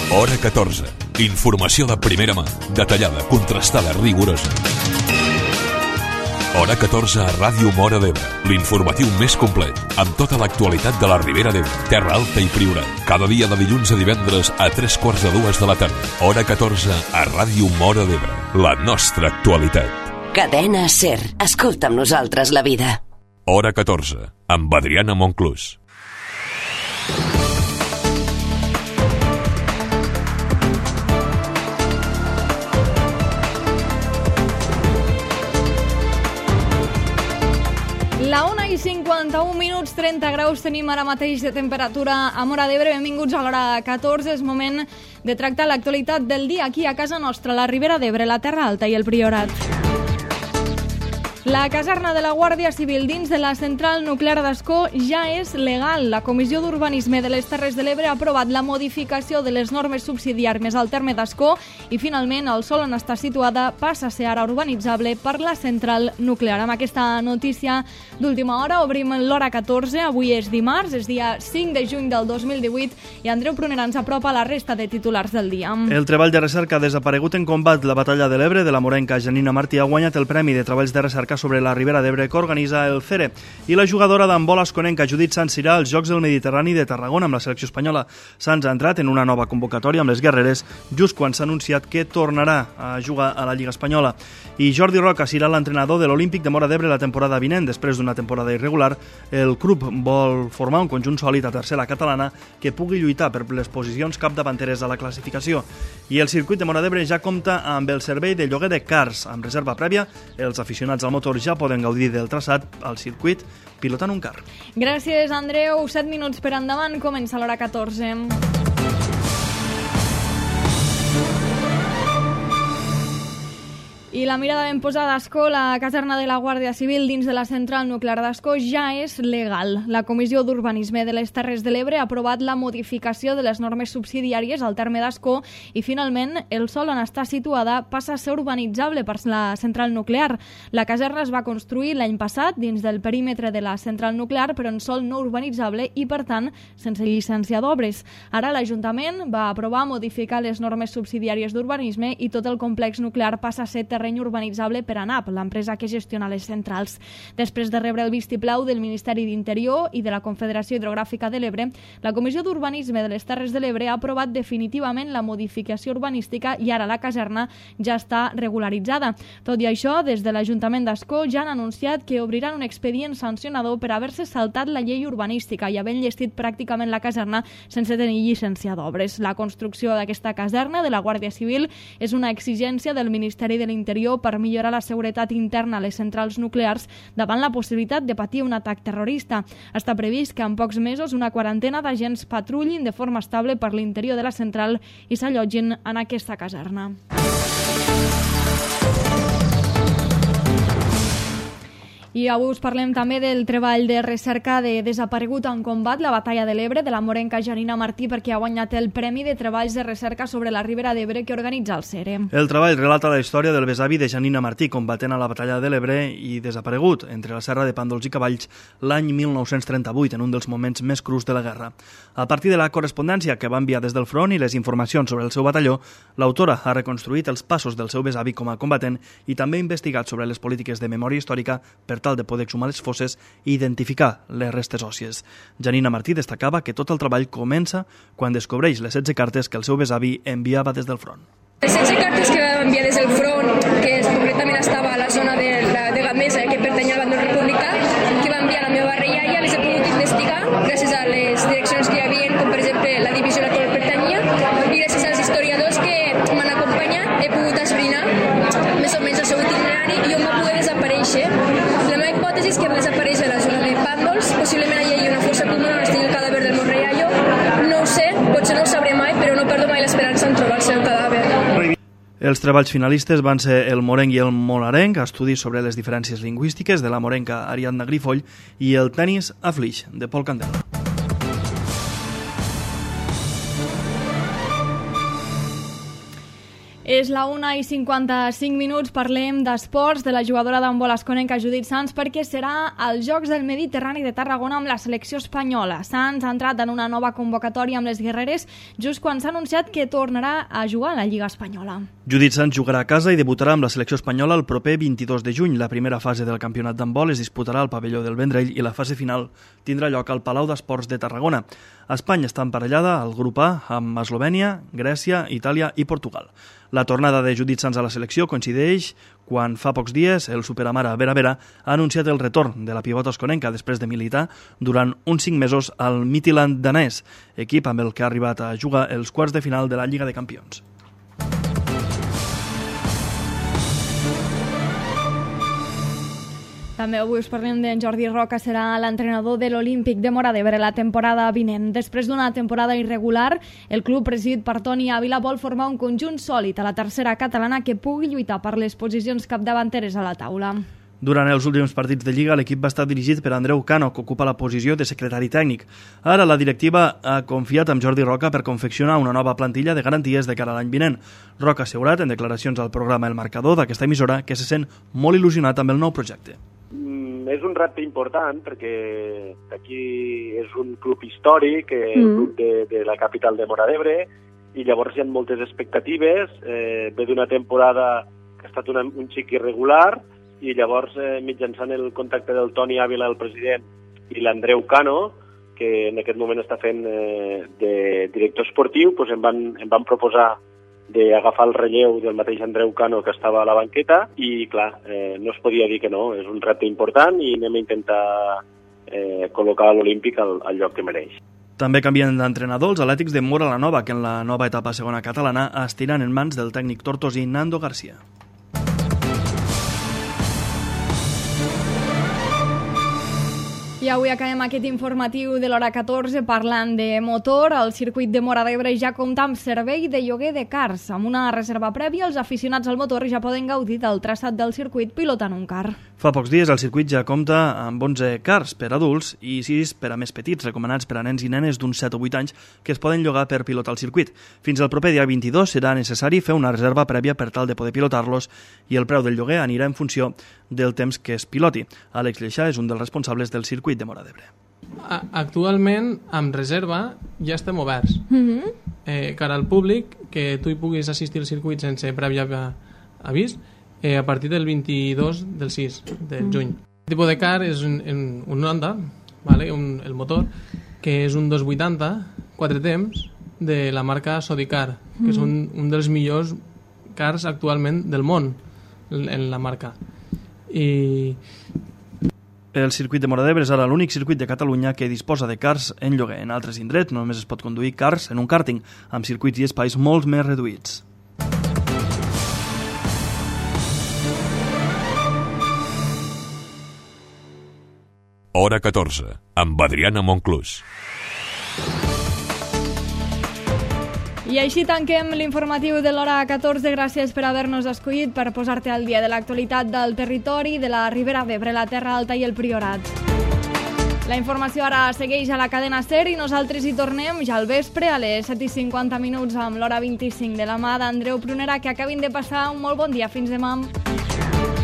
Hora 14. Informació de primera mà, detallada, contrastada, rigorosa. Hora 14 a Ràdio Móra d'Ebre, l'informatiu més complet, amb tota l'actualitat de la Ribera d'Ebre, Terra Alta i Priorat. Cada dia de dilluns a divendres a 3:45 de la tarda. Hora 14 a Ràdio Móra d'Ebre, la nostra actualitat. Cadena SER. Escolta amb nosaltres la vida. Hora 14, amb Adriana Monclús. La 1:51, 30 graus tenim ara mateix de temperatura a Móra d'Ebre. Benvinguts a l'hora 14. És moment de tractar l'actualitat del dia aquí a casa nostra, la Ribera d'Ebre, la Terra Alta i el Priorat. La caserna de la Guàrdia Civil dins de la central nuclear d'Ascó ja és legal. La Comissió d'Urbanisme de les Terres de l'Ebre ha aprovat la modificació de les normes subsidiàries al terme d'Ascó i finalment el sòl on està situada passa a ser ara urbanitzable per la central nuclear. Amb aquesta notícia d'última hora obrim l'hora 14. Avui és dimarts, és dia 5 de juny del 2018 i Andreu Prunera ens apropa la resta de titulars del dia. El treball de recerca ha desaparegut en combat. La batalla de l'Ebre de la morenca Janina Martí ha guanyat el Premi de Treballs de Recerca sobre la Ribera d'Ebre que organitza el CERE. I la jugadora d'handbol asconenca Judit Sans irà als Jocs del Mediterrani de Tarragona amb la selecció espanyola. Sans ha entrat en una nova convocatòria amb les guerreres just quan s'ha anunciat que tornarà a jugar a la Lliga Espanyola. I Jordi Roca serà l'entrenador de l'Olímpic de Móra d'Ebre la temporada vinent. Després d'una temporada irregular, el club vol formar un conjunt sòlid a tercera catalana que pugui lluitar per les posicions capdavanteres a la classificació. I el circuit de Móra d'Ebre ja compta amb el servei de lloguer de cars. Amb reserva prèvia, els aficionats al motor ja poden gaudir del traçat al circuit pilotant un car. Gràcies, Andreu. 7 minuts per endavant, comença l'hora 14. I la mirada ben posada a Ascó, la caserna de la Guàrdia Civil dins de la central nuclear d'Ascó ja és legal. La Comissió d'Urbanisme de les Terres de l'Ebre ha aprovat la modificació de les normes subsidiàries al terme d'Ascó i finalment el sòl on està situada passa a ser urbanitzable per la central nuclear. La caserna es va construir l'any passat dins del perímetre de la central nuclear però en sòl no urbanitzable i per tant sense llicència d'obres. Ara l'Ajuntament va aprovar modificar les normes subsidiàries d'urbanisme i tot el complex nuclear passa a ser terreny urbanitzable per ANAP, l'empresa que gestiona les centrals. Després de rebre el vistiplau del Ministeri d'Interior i de la Confederació Hidrogràfica de l'Ebre, la Comissió d'Urbanisme de les Terres de l'Ebre ha aprovat definitivament la modificació urbanística i ara la caserna ja està regularitzada. Tot i això, des de l'Ajuntament d'Ascó ja han anunciat que obriran un expedient sancionador per haver-se saltat la llei urbanística i haver enllestit pràcticament la caserna sense tenir llicència d'obres. La construcció d'aquesta caserna de la Guàrdia Civil és una exigència del Ministeri de l'Interior per millorar la seguretat interna a les centrals nuclears davant la possibilitat de patir un atac terrorista. Està previst que en pocs mesos una quarantena d'agents patrullin de forma estable per l'interior de la central i s'allotgin en aquesta caserna. I avui us parlem també del treball de recerca de Desaparegut en combat, la batalla de l'Ebre, de la morenca Janina Martí, perquè ha guanyat el Premi de Treballs de Recerca sobre la Ribera d'Ebre que organitza el CERE. El treball relata la història del besavi de Janina Martí, combatent a la batalla de l'Ebre i desaparegut entre la serra de Pàndols i Cavalls l'any 1938, en un dels moments més crus de la guerra. A partir de la correspondència que va enviar des del front i les informacions sobre el seu batalló, l'autora ha reconstruït els passos del seu besavi com a combatent i també ha investigat sobre les polítiques de memòria històrica per tal de poder exhumar les fosses i identificar les restes òssies. Janina Martí destacava que tot el treball comença quan descobreix les 16 cartes que el seu besavi enviava des del front. Les 16 cartes que va enviar des del front, que concretament estava a la zona de Gamesa, que pertanyia al bàndol republicà, que va enviar la meva barrellaia, les he pogut investigar gràcies a les direccions que hi havia, com per exemple la divisió a la qual pertanyia, i gràcies als historiadors que m'han acompanyat he pogut esbrinar més o menys el seu itinerari i on va poder desaparèixer. La meva hipòtesi és que va desaparèixer a la zona de Pàndols, possiblement allà hi ha una fossa comuna on estigui el cadàver del Monreallo. No ho sé, potser no ho sabré mai, però no perdo mai l'esperança en trobar el seu cadàver. Els treballs finalistes van ser el morenc i el monarenc, estudis sobre les diferències lingüístiques de la morenca Ariadna Grifoll i el tenis a Flix, de Pol Candela. És la 1:55, parlem d'esports, de la jugadora d'handbol asconenca Judit Sans, perquè serà als Jocs del Mediterrani de Tarragona amb la selecció espanyola. Sans ha entrat en una nova convocatòria amb les guerreres just quan s'ha anunciat que tornarà a jugar a la Lliga Espanyola. Judit Sans jugarà a casa i debutarà amb la selecció espanyola el proper 22 de juny. La primera fase del campionat d'handbol es disputarà al pavelló del Vendrell i la fase final tindrà lloc al Palau d'Esports de Tarragona. Espanya està emparellada al grup A amb Eslovènia, Grècia, Itàlia i Portugal. La tornada de Judit Sans a la selecció coincideix quan fa pocs dies el superamare Vera Vera ha anunciat el retorn de la pivota asconenca després de militar durant uns 5 mesos al Midtjylland danès, equip amb el que ha arribat a jugar els quarts de final de la Lliga de Campions. També avui us parlem d'en Jordi Roca, serà l'entrenador de l'Olímpic de Móra d'Ebre la temporada vinent. Després d'una temporada irregular, el club presidit per Toni Ávila vol formar un conjunt sòlid a la tercera catalana que pugui lluitar per les posicions capdavanteres a la taula. Durant els últims partits de Lliga, l'equip va estar dirigit per Andreu Cano, que ocupa la posició de secretari tècnic. Ara la directiva ha confiat en Jordi Roca per confeccionar una nova plantilla de garanties de cara a l'any vinent. Roca ha assegurat en declaracions al programa El Marcador d'aquesta emissora que se sent molt il·lusionat amb el nou projecte. És un repte important perquè aquí és un club històric, un club de la capital de Móra d'Ebre, i llavors hi ha moltes expectatives. Ve d'una temporada que ha estat un xic irregular, i llavors mitjançant el contacte del Toni Ávila, el president, i l'Andreu Cano, que en aquest moment està fent de director esportiu, doncs em van proposar d'agafar el relleu del mateix Andreu Cano que estava a la banqueta i, clar, no es podia dir que no. És un repte important i anem a intentar col·locar l'Olímpic al lloc que mereix. També canvien d'entrenador els Atlètics de Móra la Nova, que en la nova etapa segona catalana estiran en mans del tècnic tortosí Nando García. I avui acabem aquest informatiu de l'hora 14 parlant de motor. El circuit de Móra d'Ebre ja compta amb servei de lloguer de cars. Amb una reserva prèvia, els aficionats al motor ja poden gaudir del traçat del circuit pilotant un car. Fa pocs dies el circuit ja compta amb 11 cars per adults i 6 per a més petits, recomanats per a nens i nenes d'uns 7 o 8 anys que es poden llogar per pilotar el circuit. Fins al proper dia 22 serà necessari fer una reserva prèvia per tal de poder pilotar-los i el preu del lloguer anirà en funció del temps que es piloti. Àlex Leixà és un dels responsables del circuit de Móra d'Ebre. Actualment, amb reserva, ja estem oberts. Cara al públic, que tu hi puguis assistir al circuit sense previ avís, a partir del 22 del 6 de juny. El tipus de car és un Honda, vale? El motor, que és un 280, 4 temps, de la marca Sodicar, que és un dels millors cars actualment del món en la marca. I el circuit de Móra d'Ebre és ara l'únic circuit de Catalunya que disposa de cars en lloguer. En altres indrets només es pot conduir cars en un càrting, amb circuits i espais molt més reduïts. Hora 14, amb Adriana Monclús. I així tanquem l'informatiu de l'hora 14. Gràcies per haver-nos escollit per posar-te al dia de l'actualitat del territori de la Ribera d'Ebre, la Terra Alta i el Priorat. La informació ara segueix a la cadena SER i nosaltres hi tornem ja al vespre a les 7:50 amb l'hora 25 de la mà d'Andreu Prunera. Que acabin de passar un molt bon dia. Fins demà.